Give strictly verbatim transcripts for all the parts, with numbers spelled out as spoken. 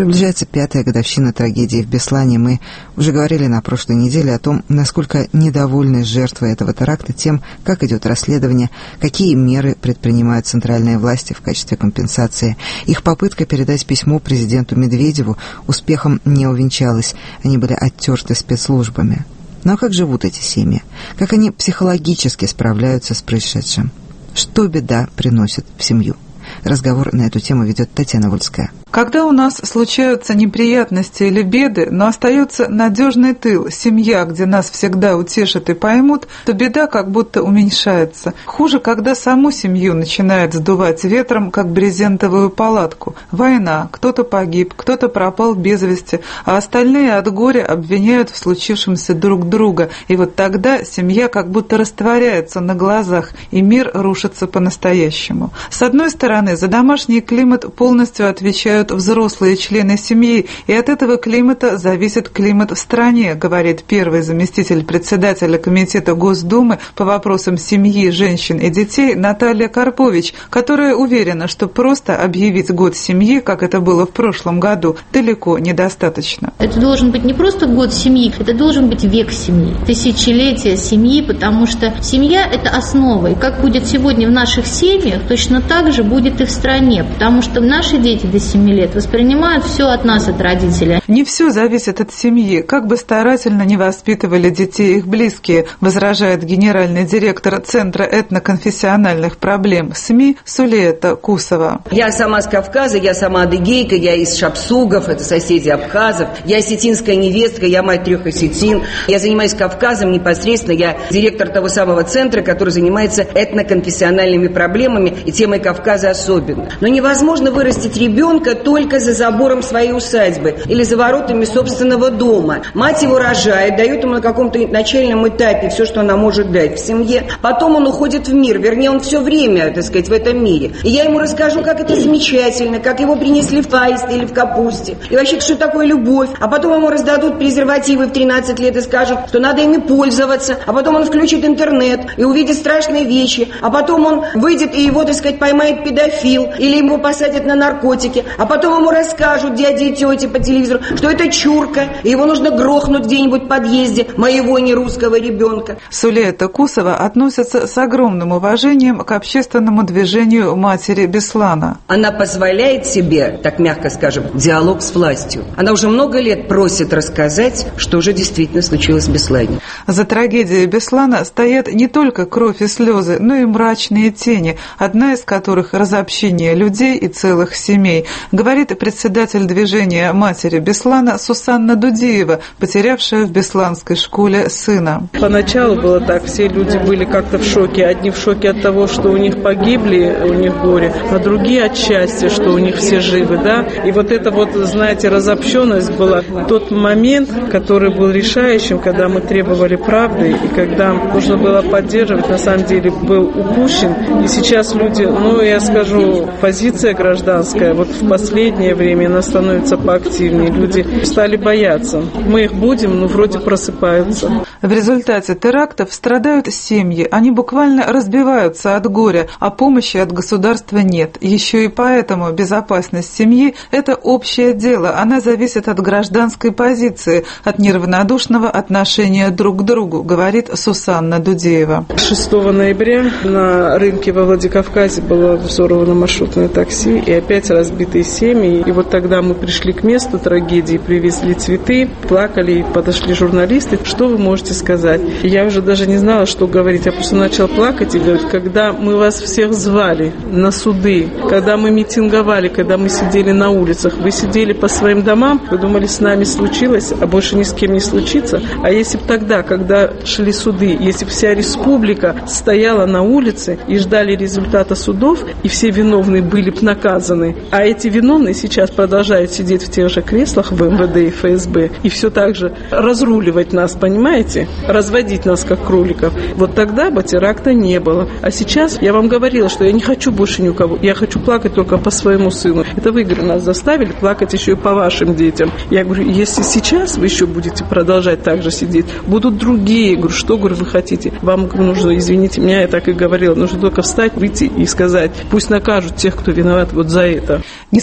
Приближается пятая годовщина трагедии в Беслане. Мы уже говорили на прошлой неделе о том, насколько недовольны жертвы этого теракта тем, как идет расследование, какие меры предпринимают центральные власти в качестве компенсации. Их попытка передать письмо президенту Медведеву успехом не увенчалась. Они были оттерты спецслужбами. Но как живут эти семьи? Как они психологически справляются с происшедшим? Что беда приносит в семью? Разговор на эту тему ведет Татьяна Вольская. Когда у нас случаются неприятности или беды, но остается надежный тыл, семья, где нас всегда утешат и поймут, то беда как будто уменьшается. Хуже, когда саму семью начинает сдувать ветром, как брезентовую палатку. Война, кто-то погиб, кто-то пропал без вести, а остальные от горя обвиняют в случившемся друг друга. И вот тогда семья как будто растворяется на глазах, и мир рушится по-настоящему. С одной стороны, за домашний климат полностью отвечают взрослые члены семьи, и от этого климата зависит климат в стране, говорит первый заместитель председателя Комитета Госдумы по вопросам семьи, женщин и детей Наталья Карпович, которая уверена, что просто объявить год семьи, как это было в прошлом году, далеко недостаточно. Это должен быть не просто год семьи, это должен быть век семьи, тысячелетие семьи, потому что семья – это основа, и как будет сегодня в наших семьях, точно так же будет и в стране, потому что наши дети до семи лет воспринимают все от нас, от родителей. Не все зависит от семьи. Как бы старательно не воспитывали детей их близкие, возражает генеральный директор Центра этноконфессиональных проблем СМИ Сулеета Кусова. Я сама с Кавказа, я сама адыгейка, я из Шапсугов, это соседи абхазов. Я осетинская невестка, я мать трех осетин. Я занимаюсь Кавказом непосредственно. Я директор того самого центра, который занимается этноконфессиональными проблемами и темой Кавказа особенно. Но невозможно вырастить ребенка только за забором своей усадьбы или за воротами собственного дома. Мать его рожает, дает ему на каком-то начальном этапе все, что она может дать в семье. Потом он уходит в мир, вернее, он все время, так сказать, в этом мире. И я ему расскажу, как это замечательно, как его принесли в аисте или в капусте. И вообще, что такое любовь. А потом ему раздадут презервативы в тринадцать лет и скажут, что надо ими пользоваться. А потом он включит интернет и увидит страшные вещи. А потом он выйдет и его, так сказать, поймает педофил или его посадят на наркотики. А потом ему расскажут дяди и тети по телевизору, что это чурка, и его нужно грохнуть где-нибудь в подъезде моего нерусского ребенка. Сулеета Кусова относится с огромным уважением к общественному движению матери Беслана. Она позволяет себе, так мягко скажем, диалог с властью. Она уже много лет просит рассказать, что же действительно случилось в Беслане. За трагедией Беслана стоят не только кровь и слезы, но и мрачные тени, одна из которых – разобщение людей и целых семей, говорит председатель движения матери Беслана Сусанна Дудиева, потерявшая в бесланской школе сына. Поначалу было так, все люди были как-то в шоке. Одни в шоке от того, что у них погибли, у них горе, а другие от счастья, что у них все живы, да. И вот это вот, знаете, разобщенность была тот момент, который был решающим, когда мы требовали правды, и когда нужно было поддерживать, на самом деле был упущен. И сейчас люди, ну, я скажу, позиция гражданская, вот в последнее время она становится поактивнее. Люди стали бояться. Мы их будем, но вроде просыпаются. В результате терактов страдают семьи. Они буквально разбиваются от горя, а помощи от государства нет. Еще и поэтому безопасность семьи – это общее дело. Она зависит от гражданской позиции, от неравнодушного отношения друг к другу, говорит Сусанна Дудиева. шестого ноября на рынке во Владикавказе было взорвано маршрутное такси, и опять разбитые семьи. И вот тогда мы пришли к месту трагедии, привезли цветы, плакали, подошли журналисты. Что вы можете сказать? Я уже даже не знала, что говорить. Я просто начала плакать и говорить, когда мы вас всех звали на суды, когда мы митинговали, когда мы сидели на улицах, вы сидели по своим домам, вы думали, с нами случилось, а больше ни с кем не случится. А если бы тогда, когда шли суды, если бы вся республика стояла на улице и ждали результата судов, и все виновные были бы наказаны, а эти виновные сейчас продолжают сидеть в тех же креслах в эм вэ дэ и эф эс бэ и все так же разруливать нас, понимаете? Разводить нас, как кроликов. Вот тогда бы теракта не было. А сейчас я вам говорила, что я не хочу больше никого. Я хочу плакать только по своему сыну. Это вы, говорю, нас заставили плакать еще и по вашим детям. Я говорю, если сейчас вы еще будете продолжать так же сидеть, будут другие. Я говорю, что, говорю, вы хотите? Вам нужно, извините меня, я так и говорила, нужно только встать, выйти и сказать, пусть накажут тех, кто виноват вот за это. Несмотря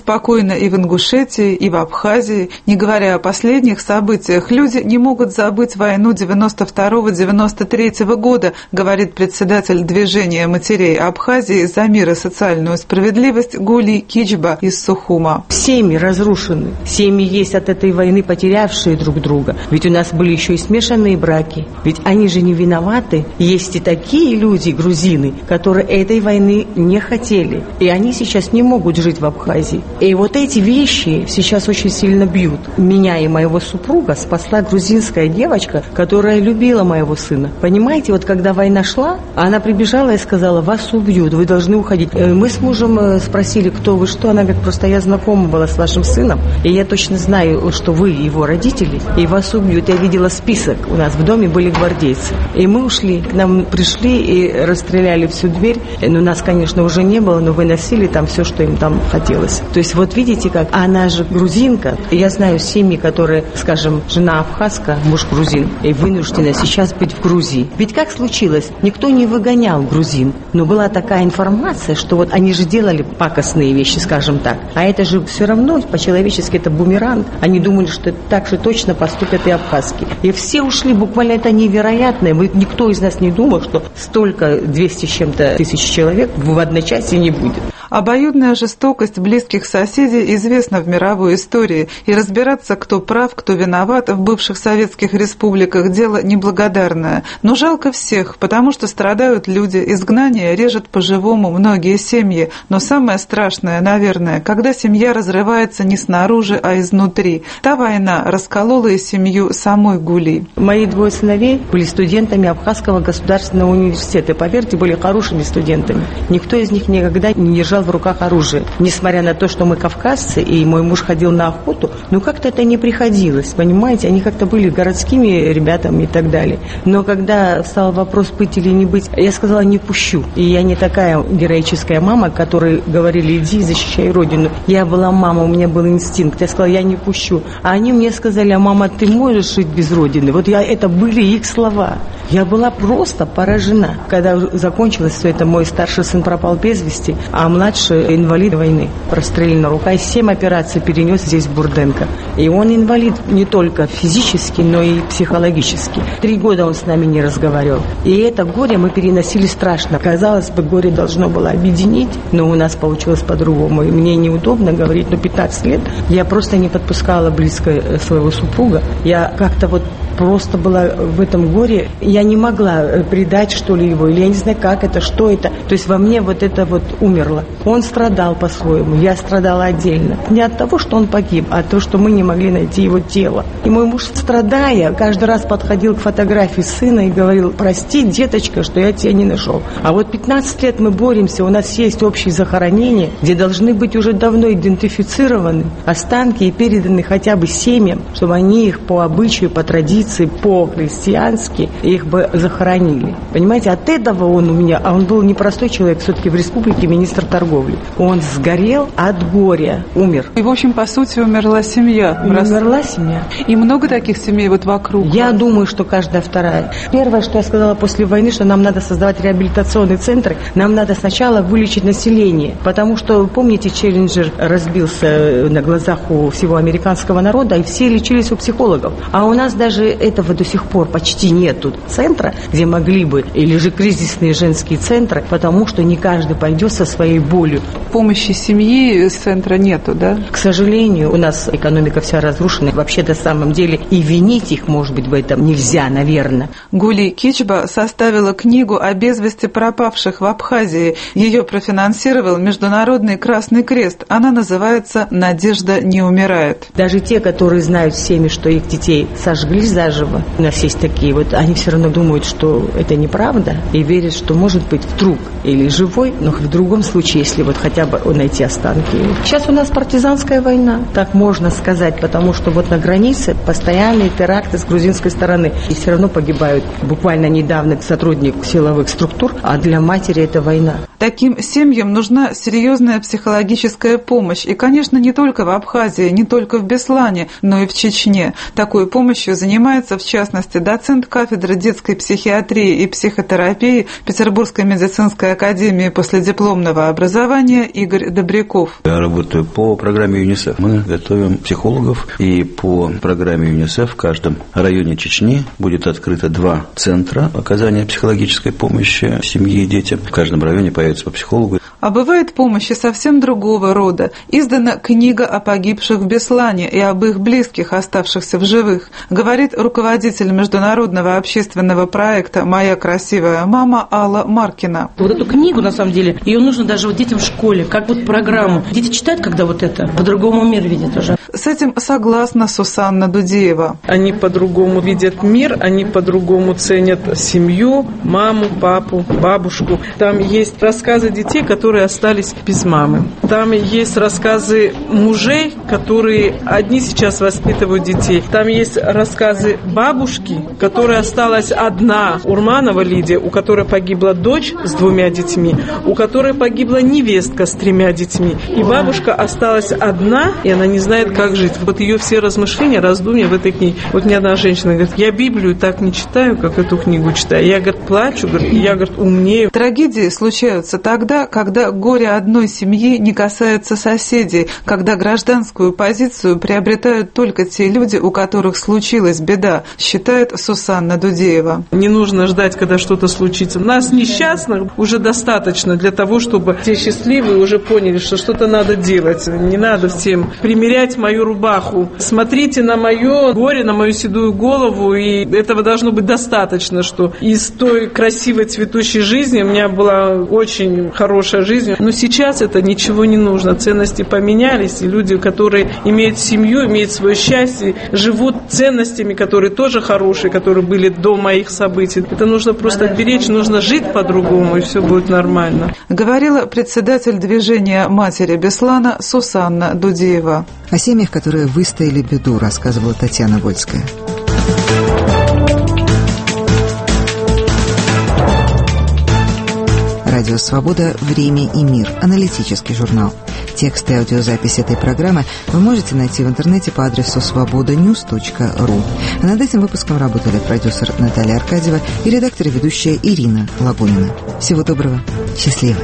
спокойно и в Ингушетии, и в Абхазии. Не говоря о последних событиях, люди не могут забыть войну девяносто второго — девяносто третьего года, говорит председатель движения матерей Абхазии за мир и социальную справедливость Гули Кичба из Сухума. Семьи разрушены. Семьи есть от этой войны, потерявшие друг друга. Ведь у нас были еще и смешанные браки. Ведь они же не виноваты. Есть и такие люди, грузины, которые этой войны не хотели. И они сейчас не могут жить в Абхазии. И вот эти вещи сейчас очень сильно бьют. Меня и моего супруга спасла грузинская девочка, которая любила моего сына. Понимаете, вот когда война шла, она прибежала и сказала: вас убьют, вы должны уходить. Мы с мужем спросили, кто вы, что. Она говорит: просто я знакома была с вашим сыном, и я точно знаю, что вы его родители, и вас убьют. Я видела список, у нас в доме были гвардейцы. И мы ушли, к нам пришли и расстреляли всю дверь. Ну, нас, конечно, уже не было, но выносили там все, что им там хотелось. То есть вот видите как, она же грузинка. Я знаю семьи, которые, скажем, жена абхазка, муж грузин, и вынуждена сейчас быть в Грузии. Ведь как случилось? Никто не выгонял грузин, но была такая информация, что вот они же делали пакостные вещи, скажем так. А это же все равно по-человечески это бумеранг. Они думали, что так же точно поступят и абхазки. И все ушли, буквально это невероятное. Мы, никто из нас не думал, что столько, двести с чем-то тысяч человек в одночасье не будет. Обоюдная жестокость близких соседей известна в мировой истории, и разбираться, кто прав, кто виноват в бывших советских республиках, дело неблагодарное. Но жалко всех, потому что страдают люди, изгнание режет по-живому многие семьи. Но самое страшное, наверное, когда семья разрывается не снаружи, а изнутри. Та война расколола и семью самой Гули. Мои двое сыновей были студентами Абхазского государственного университета. Поверьте, были хорошими студентами. Никто из них никогда не держал в руках оружие. Несмотря на то, что мы кавказцы, и мой муж ходил на охоту, но как-то это не приходилось, понимаете? Они как-то были городскими ребятами и так далее. Но когда стал вопрос быть или не быть, я сказала: не пущу. И я не такая героическая мама, которой говорили: иди, защищай родину. Я была мама, у меня был инстинкт. Я сказала: я не пущу. А они мне сказали: а мама, ты можешь жить без родины? Вот я, это были их слова. Я была просто поражена. Когда закончилось все это, мой старший сын пропал без вести, а младший инвалид войны, прострелена рука, и семь операций перенес здесь в Бурденко. И он инвалид не только физически, но и психологически. Три года он с нами не разговаривал. И это горе мы переносили страшно. Казалось бы, горе должно было объединить, но у нас получилось по-другому. И мне неудобно говорить, но пятнадцать лет я просто не подпускала близко своего супруга. Я как-то вот просто была в этом горе. Я не могла предать, что ли, его. Или я не знаю, как это, что это. То есть во мне вот это вот умерло. Он страдал по-своему, я страдала отдельно. Не от того, что он погиб, а от того, что мы не могли найти его тело. И мой муж, страдая, каждый раз подходил к фотографии сына и говорил: прости, деточка, что я тебя не нашел. А вот пятнадцать лет мы боремся, у нас есть общие захоронения, где должны быть уже давно идентифицированы останки и переданы хотя бы семьям, чтобы они их по обычаю, по традиции, по-христиански их бы захоронили. Понимаете, от этого он у меня, а он был непростой человек, все-таки в республике министр торговли. Он сгорел от горя, умер. И, в общем, по сути, умерла семья. Умерла семья. И много таких семей вот вокруг? Я думаю, что каждая вторая. Первое, что я сказала после войны, что нам надо создавать реабилитационные центры, нам надо сначала вылечить население. Потому что, помните, Челленджер разбился на глазах у всего американского народа, и все лечились у психологов. А у нас даже этого до сих пор почти нету центра, где могли бы, или же кризисные женские центры, потому что не каждый пойдет со своей болью. Помощи семьи центра нету, да? К сожалению, у нас экономика вся разрушена. Вообще, на самом деле, и винить их, может быть, в этом нельзя, наверное. Гули Кичба составила книгу о без вести пропавших в Абхазии. Ее профинансировал Международный Красный Крест. Она называется «Надежда не умирает». Даже те, которые знают семьи, что их детей сожгли заживо, у нас есть такие вот, они все равно думают, что это неправда, и верят, что может быть вдруг или живой, но в другом случае, если вот хотя бы найти останки. Сейчас у нас партизанская война, так можно сказать, потому что вот на границе постоянные теракты с грузинской стороны, и все равно погибают. Буквально недавно сотрудник силовых структур, а для матери это война. Таким семьям нужна серьезная психологическая помощь. И, конечно, не только в Абхазии, не только в Беслане, но и в Чечне. Такой помощью занимается занимается, в частности, доцент кафедры детской психиатрии и психотерапии Петербургской медицинской академии последипломного образования Игорь Добряков. Я работаю по программе ЮНИСЕФ. Мы готовим психологов, и по программе ЮНИСЕФ в каждом районе Чечни будет открыто два центра оказания психологической помощи семье и детям. В каждом районе появится по психологу. А бывает помощь и совсем другого рода. Издана книга о погибших в Беслане и об их близких, оставшихся в живых, говорит руководитель международного общественного проекта «Моя красивая мама» Алла Маркина. Вот эту книгу, на самом деле, ее нужно даже вот детям в школе, как вот программу. Дети читают, когда вот это, по-другому мир видят уже. С этим согласна Сусанна Дудеева. Они по-другому видят мир, они по-другому ценят семью, маму, папу, бабушку. Там есть рассказы детей, которые остались без мамы. Там есть рассказы мужей, которые одни сейчас воспитывают детей. Там есть рассказы бабушки, которая осталась одна, Урманова Лидия, у которой погибла дочь с двумя детьми, у которой погибла невестка с тремя детьми. И бабушка осталась одна, и она не знает, как жить. Вот ее все размышления, раздумья в этой книге. Вот мне одна женщина говорит: я Библию так не читаю, как эту книгу читаю. Я, говорит, плачу, говорит, я, говорит, умнею. Трагедии случаются тогда, когда горе одной семьи не касается соседей, когда гражданскую позицию приобретают только те люди, у которых случилась беда, считает Сусанна Дудеева. Не нужно ждать, когда что-то случится. Нас, несчастных, уже достаточно для того, чтобы те счастливые уже поняли, что что-то надо делать. Не надо всем примерять мою рубаху. Смотрите на мое горе, на мою седую голову, и этого должно быть достаточно, что из той красивой цветущей жизни у меня была очень хорошая жизнь. Но сейчас это ничего не нужно. Ценности поменялись, и люди, которые имеют семью, имеют свое счастье, живут ценностями, которые тоже хорошие, которые были до моих событий. Это нужно просто беречь, нужно жить по-другому, и все будет нормально. Говорила председатель движения «Матери Беслана» Сусанна Дудеева. О семьях, которые выстояли беду, рассказывала Татьяна Вольская. Радио «Свобода. Время и мир». Аналитический журнал. Тексты и аудиозапись этой программы вы можете найти в интернете по адресу свобода ньюс точка ру. А над этим выпуском работали продюсер Наталья Аркадьева и редактор и ведущая Ирина Лагунина. Всего доброго. Счастливо.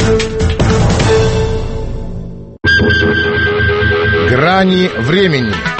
Грани времени.